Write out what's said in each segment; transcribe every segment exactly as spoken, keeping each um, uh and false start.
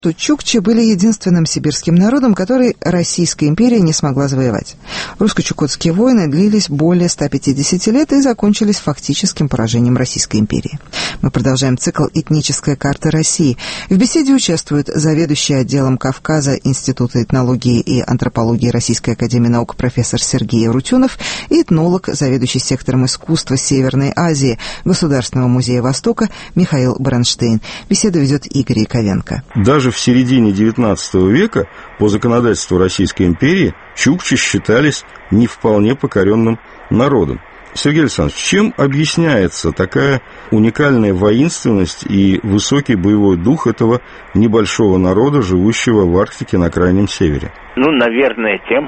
то чукчи были единственным сибирским народом, который Российская империя не смогла завоевать. Русско-чукотские войны длились более ста пятидесяти лет и закончились фактическим поражением Российской империи. Мы продолжаем цикл «Этническая карта России». В беседе участвуют заведующий отделом Кавказа Института этнологии и антропологии Российской академии наук профессор Сергей Рутюнов и этнолог, заведующий сектором искусства Северной Азии Государственного музея Востока Михаил Бронштейн. Беседу ведет Игорь Яковенко. Даже в середине девятнадцатого века по законодательству Российской империи чукчи считались не вполне покоренным народом. Сергей Александрович, чем объясняется такая уникальная воинственность и высокий боевой дух этого небольшого народа, живущего в Арктике на Крайнем Севере? Ну, наверное, тем,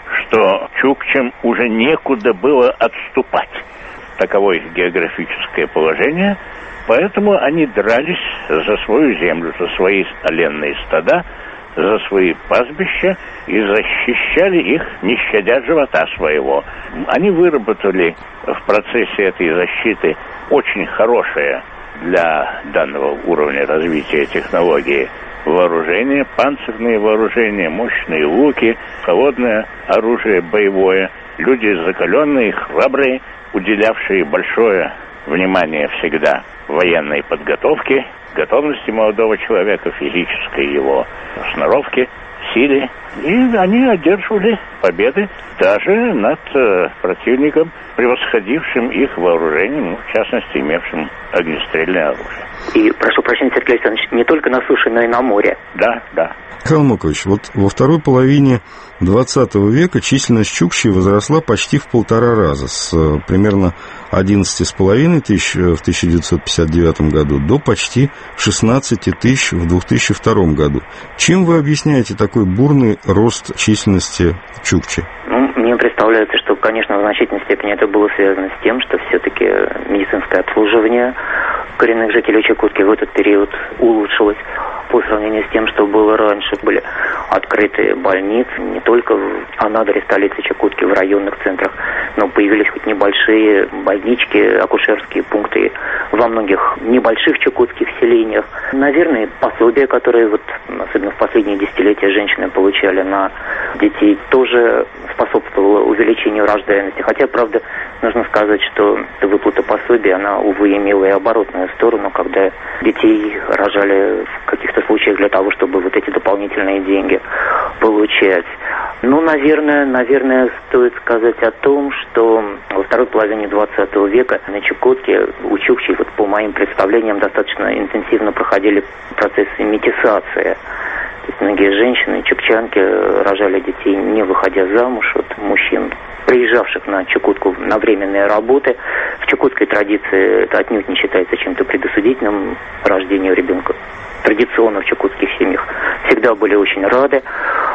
что чукчам уже некуда было отступать. Таково их географическое положение. Поэтому они дрались за свою землю, за свои оленные стада, за свои пастбища и защищали их, не щадя живота своего. Они выработали в процессе этой защиты очень хорошее для данного уровня развития технологии вооружение, панцирные вооружения, мощные луки, холодное оружие боевое. Люди закаленные, храбрые, уделявшие большое внимание всегда военной подготовке, готовности молодого человека, физической его сноровке, силе. И они одерживали победы даже над э, противником, превосходившим их вооружением, в частности, имевшим огнестрельное оружие. И, прошу прощения, Сергей Александрович, не только на суше, но и на море. Да, да. Михаил Мукович, вот во второй половине двадцатого века численность чукчей возросла почти в полтора раза, с примерно одиннадцати с половиной тысяч в тысяча девятьсот пятьдесят девятом году до почти шестнадцати тысяч в две тысячи втором году. Чем вы объясняете такой бурный рост численности чукчи? Ну, мне представляется, что, конечно, в значительной степени это было связано с тем, что все-таки медицинское обслуживание коренных жителей Чукотки в этот период улучшилось по сравнению с тем, что было раньше. Были открыты больницы не только в Анадыре, столице Чукотки, в районных центрах, но появились хоть небольшие больнички, акушерские пункты во многих небольших чукотских селениях. Наверное, пособия, которые вот, особенно в последние десятилетия женщины получали на детей, тоже способствовало увеличению рождаемости. Хотя, правда, нужно сказать, что выплата пособия, она, увы, имела и оборотную сторону, когда детей рожали в каких-то случаях для того, чтобы вот эти дополнительные деньги получать. Ну, наверное, наверное, стоит сказать о том, что во второй половине двадцатого века на Чукотке у чукчей, вот по моим представлениям, достаточно интенсивно проходили процессы метисации. То есть многие женщины, чукчанки, рожали детей, не выходя замуж от мужчин, приезжавших на Чукотку на временные работы. В чукотской традиции это отнюдь не считается чем-то предосудительным рождению ребенка. Традиционно в чукотских семьях всегда были очень рады.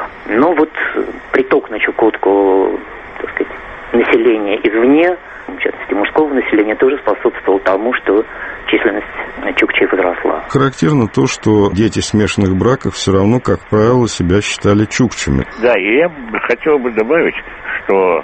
Но вот приток на Чукотку, так сказать, населения извне, в частности мужского населения, тоже способствовал тому, что численность чукчей возросла. Характерно то, что дети смешанных браков все равно, как правило, себя считали чукчами. Да, и я хотел бы добавить, что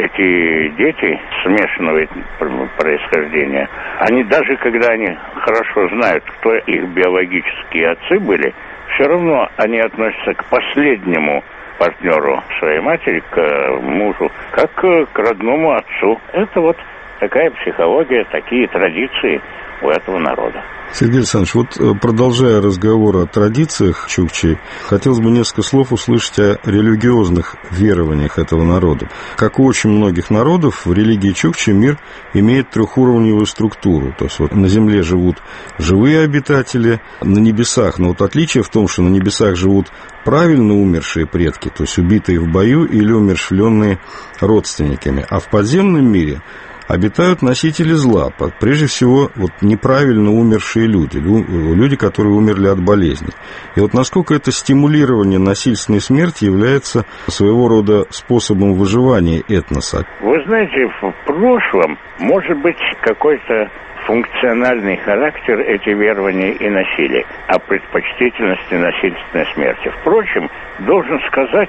эти дети смешанного происхождения, они даже когда они хорошо знают, кто их биологические отцы были, все равно они относятся к последнему партнеру своей матери, к мужу, как к родному отцу. Это вот такая психология, такие традиции у этого народа. Сергей Александрович, вот продолжая разговор о традициях чукчей, хотелось бы несколько слов услышать о религиозных верованиях этого народа. Как у очень многих народов, в религии чукчей мир имеет трехуровневую структуру. То есть вот на земле живут живые обитатели, на небесах, но вот отличие в том, что на небесах живут правильно умершие предки, то есть убитые в бою или умерщвленные родственниками, а в подземном мире обитают носители зла, прежде всего вот неправильно умершие люди, люди, которые умерли от болезни. И вот насколько это стимулирование насильственной смерти является своего рода способом выживания этноса? Вы знаете, в прошлом может быть какой-то функциональный характер эти верования и носили, о предпочтительности насильственной смерти. Впрочем, должен сказать,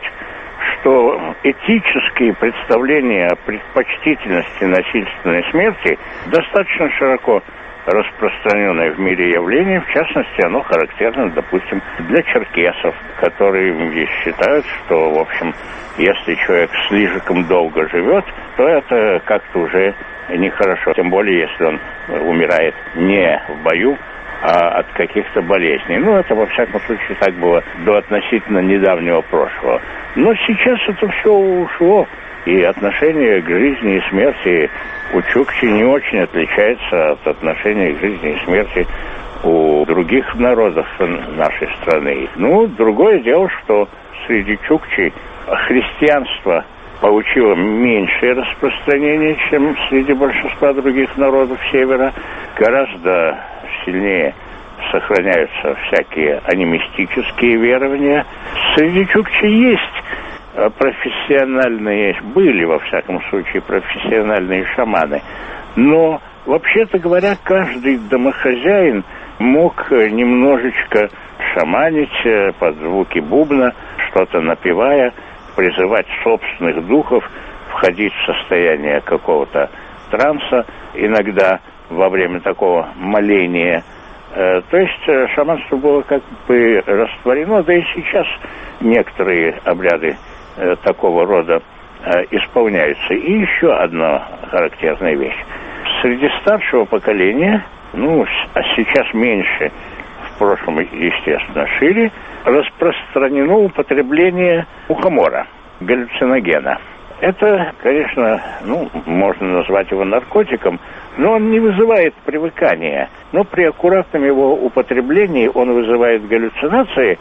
что этические представления о предпочтительности насильственной смерти достаточно широко распространенное в мире явление. В частности, оно характерно, допустим, для черкесов, которые считают, что, в общем, если человек слишком долго живет, то это как-то уже нехорошо. Тем более, если он умирает не в бою, а от каких-то болезней. Ну, это, во всяком случае, так было до относительно недавнего прошлого. Но сейчас это все ушло, и отношение к жизни и смерти у чукчи не очень отличается от отношения к жизни и смерти у других народов нашей страны. Ну, другое дело, что среди чукчей христианство получило меньшее распространение, чем среди большинства других народов Севера. Гораздо сильнее сохраняются всякие анимистические верования. Среди чукчи есть профессиональные, были, во всяком случае, профессиональные шаманы. Но, вообще-то говоря, каждый домохозяин мог немножечко шаманить под звуки бубна, что-то напевая, призывать собственных духов, входить в состояние какого-то транса, иногда во время такого моления. То есть шаманство было как бы растворено, да и сейчас некоторые обряды такого рода исполняются. И еще одна характерная вещь. Среди старшего поколения, ну, а сейчас меньше, в прошлом, естественно, шире, распространено употребление мухомора, галлюциногена. Это, конечно, ну, можно назвать его наркотиком, но он не вызывает привыкания. Но при аккуратном его употреблении он вызывает галлюцинации,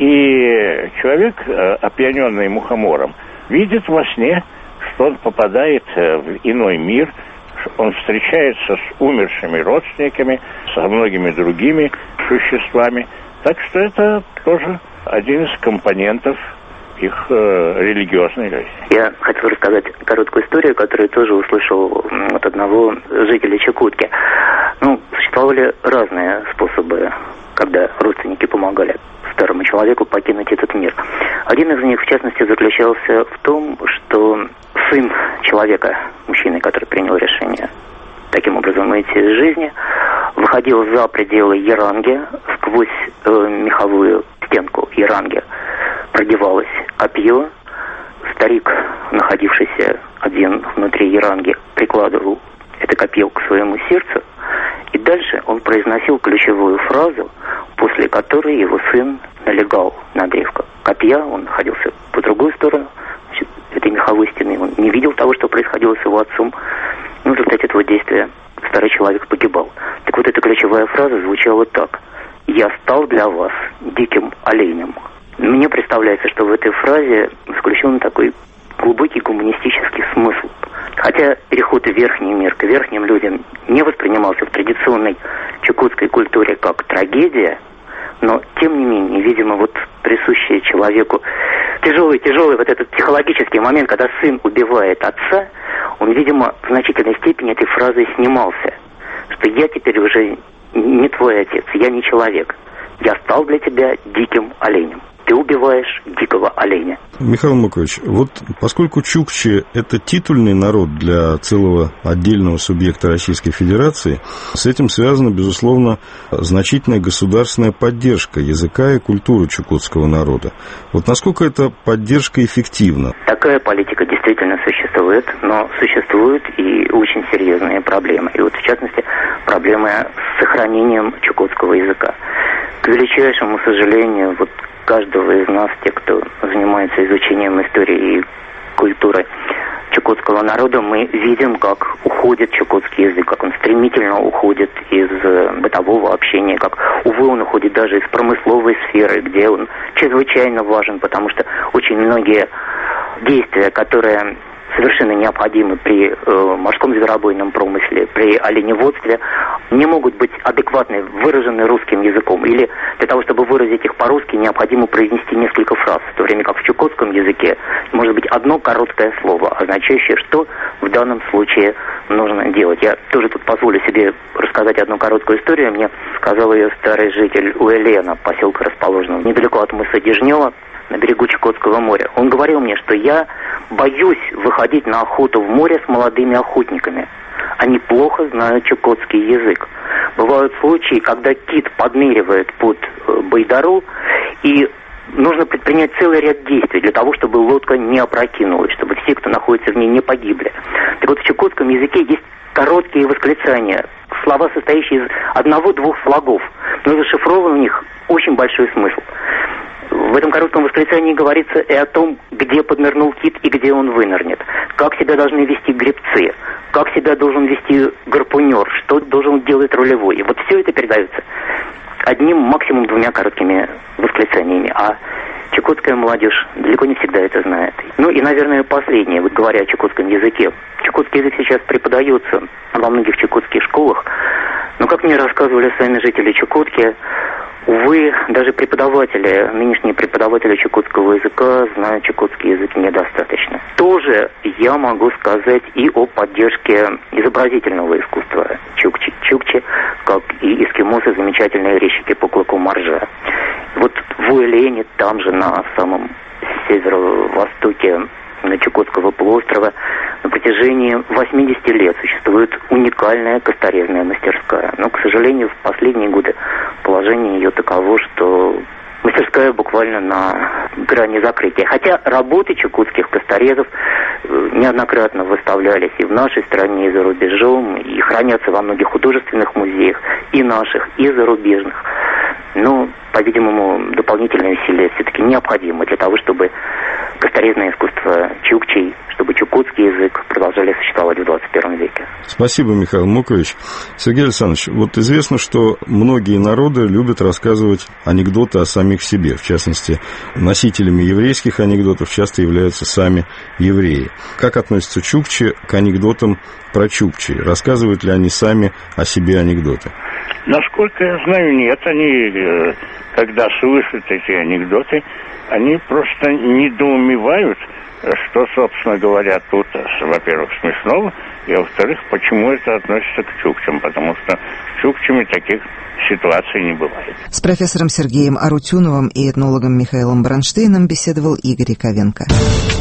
и человек, опьяненный мухомором, видит во сне, что он попадает в иной мир, он встречается с умершими родственниками, со многими другими существами. Так что это тоже один из компонентов их э, религиозной жизни. Я хотел рассказать короткую историю, которую тоже услышал от одного жителя Чукотки. Ну, существовали разные способы, когда родственники помогали старому человеку покинуть этот мир. Один из них, в частности, заключался в том, что сын человека, мужчины, который принял решение таким образом уйти из жизни, выходил за пределы яранги, сквозь э, меховую стенку яранги продевалось копье. Старик, находившийся один внутри яранги, прикладывал это копье к своему сердцу, и дальше он произносил ключевую фразу, после которой его сын налегал на древко копья. Он находился по другую сторону, значит, этой меховой стены. Он не видел того, что происходило с его отцом. Но в результате этого действия старый человек погибал. Так вот, эта ключевая фраза звучала так: «Я стал для вас диким оленем». Мне представляется, что в этой фразе заключен такой глубокий гуманистический смысл. Хотя переход в верхний мир к верхним людям не воспринимался в традиционной чукотской культуре как трагедия, но, тем не менее, видимо, вот присущий человеку тяжелый-тяжелый вот этот психологический момент, когда сын убивает отца, он, видимо, в значительной степени этой фразой снимался, что я теперь уже не твой отец, я не человек, я стал для тебя диким оленем. Ты убиваешь дикого оленя. Михаил Мукович, вот поскольку чукчи – это титульный народ для целого отдельного субъекта Российской Федерации, с этим связана, безусловно, значительная государственная поддержка языка и культуры чукотского народа. Вот насколько эта поддержка эффективна? Такая политика действительно существует, но существуют и очень серьезные проблемы. И вот, в частности, проблемы с сохранением чукотского языка. К величайшему сожалению, вот каждого из нас, те, кто занимается изучением истории и культуры чукотского народа, мы видим, как уходит чукотский язык, как он стремительно уходит из бытового общения, как, увы, он уходит даже из промысловой сферы, где он чрезвычайно важен, потому что очень многие действия, которые совершенно необходимы при э, морском зверобойном промысле, при оленеводстве, не могут быть адекватно выражены русским языком. Или для того, чтобы выразить их по-русски, необходимо произнести несколько фраз, в то время как в чукотском языке может быть одно короткое слово, означающее, что в данном случае нужно делать. Я тоже тут позволю себе рассказать одну короткую историю. Мне сказал ее старый житель Уэлена, поселка, расположенного недалеко от мыса Дежнева, на берегу Чукотского моря. Он говорил мне, что я боюсь выходить на охоту в море с молодыми охотниками. они плохо знают чукотский язык. Бывают случаи, когда кит подныривает под байдару, и нужно предпринять целый ряд действий для того, чтобы лодка не опрокинулась, чтобы все, кто находится в ней, не погибли. Так вот, в чукотском языке есть короткие восклицания, слова, состоящие из одного-двух слогов, но зашифрован у них очень большой смысл. В этом коротком восклицании говорится и о том, где поднырнул кит и где он вынырнет, как себя должны вести гребцы, как себя должен вести гарпунер, что должен делать рулевой. И вот все это передается одним, максимум двумя короткими восклицаниями, а чукотская молодежь далеко не всегда это знает. Ну и, наверное, последнее, вот говоря о чукотском языке. Чукотский язык сейчас преподается во многих чукотских школах, но, как мне рассказывали сами жители Чукотки, увы, даже преподаватели, нынешние преподаватели чукотского языка знают чукотский язык недостаточно. Тоже я могу сказать и о поддержке изобразительного искусства чукчи. Чукчи, как и эскимосы, замечательные резчики по клыку моржа. Вот в Уэлене, там же на самом северо-востоке Чукотского полуострова, на протяжении восемьдесят лет существует уникальная косторезная мастерская. Но, к сожалению, в последние годы положение ее таково, что мастерская буквально на грани закрытия. Хотя работы чукотских косторезов неоднократно выставлялись и в нашей стране, и за рубежом, и хранятся во многих художественных музеях, и наших, и зарубежных. Но, по-видимому, дополнительные усилия все-таки необходимы для того, чтобы косторезное искусство чукчей, чтобы чукотский язык продолжали существовать в двадцать первом веке. Спасибо, Михаил Мукович. Сергей Александрович, вот известно, что многие народы любят рассказывать анекдоты о самих себе. В частности, носителями еврейских анекдотов часто являются сами евреи. Как относятся чукчи к анекдотам про чукчей? Рассказывают ли они сами о себе анекдоты? Насколько я знаю, нет. Они, когда слышат эти анекдоты, они просто недоумевают, что, собственно говоря, тут, во-первых, смешного, и, во-вторых, почему это относится к чукчам, потому что с чукчами таких ситуаций не бывает. С профессором Сергеем Арутюновым и этнологом Михаилом Бронштейном беседовал Игорь Яковенко.